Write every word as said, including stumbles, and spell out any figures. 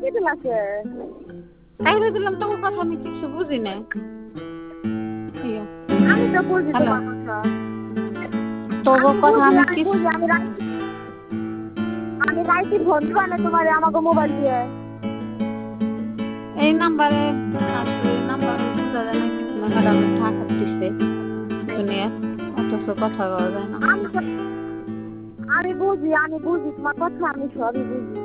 কি দিলাকে কাইরে দিলাম তোমার কথা আমি কিছু বুঝি না। আমি তো বুঝি তোমার কথা। তোর কথা আমি কি বুঝি আমি আমি রাইতে ফোন দিবা না তোমার আমাকে মোবাইল দিয়ে এই নাম্বারে নাম্বারে বুঝা যায় না কিছু না ম্যাডামের টাকা দিছে শুনিয়া অথচ কথা বলা যায় না। আমি বুঝি আমি বুঝি তোমার কথা আমি সবই বুঝি।